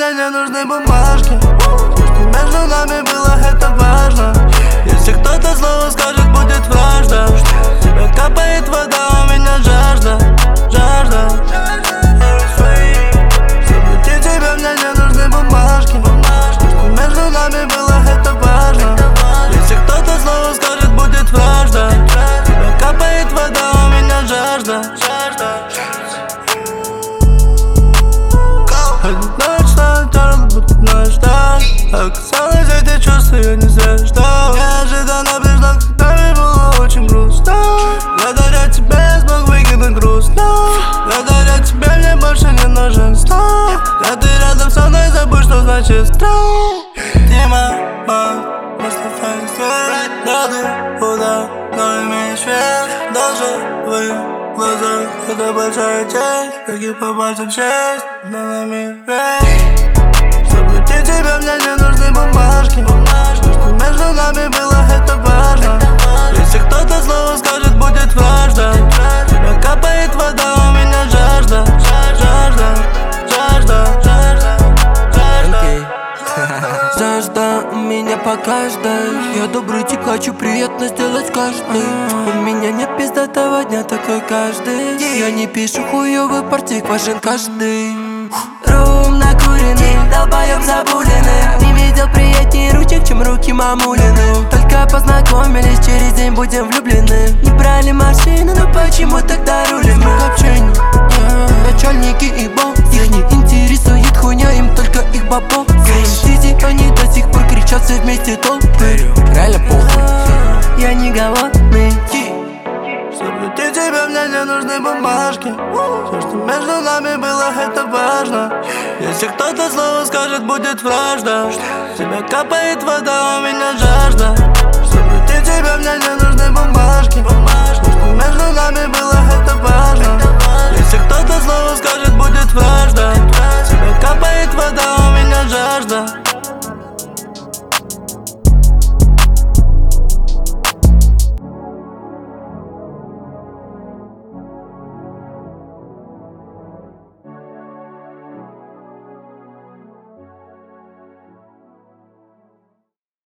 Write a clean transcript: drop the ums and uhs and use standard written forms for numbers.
мне не нужны бумажки. Все, что между нами было, это важно. Если кто-то снова скажет, будет вражда. С тебя капает вода, у меня жажда. Жажда. Соблюсти тебя, мне не нужны бумажки. Все, что между нами было, это важно. Если кто-то снова скажет, будет вражда. С тебя капает вода, у меня жажда. Оказалось, эти чувства я не зря ждал. Неожиданно близко, когда мне было очень грустно. Благодаря тебе я смог выкинуть грустно. Благодаря тебе мне больше не нужен стол. Когда ты рядом со мной, забудь, что значит стол. Дима, Мустафа, рады, куда, но имеешь вес. Даже в твоих глазах это большая честь. Таких по пальцам 6, но нами весь. Соблюсти тебя, мне не нужны бумажки. Все, что между нами было, это важно. Если кто-то снова скажет, будет вражда. С тебя капает вода, у меня жажда. Жажда, жажда, жажда, жажда. Жажда у меня по каждой. Я добрый тип, хочу приятно сделать каждый. У меня нет пиздатого дня, такой каждый. Я не пишу хуёвый партик, важен каждый. Рум накуренный, долбоёб забуленный. Не видел приятнее ручек, чем руки мамулины. Только познакомились, через день будем влюблены. Не брали машины, но почему тогда рулим? Общение, начальники и босс. Их не интересует хуйня, им только их бабок. Сиди, они до сих пор кричат все вместе толпы. Реально похуй, я не голодный. Соблюсти тебя, мне не нужны бумажки. Все, что между нами было, это важно. Если кто-то снова скажет, будет вражда. С тебя капает вода, у меня жажда. Соблюсти тебя, мне не нужны бумажки. Все, что между нами было, это важно.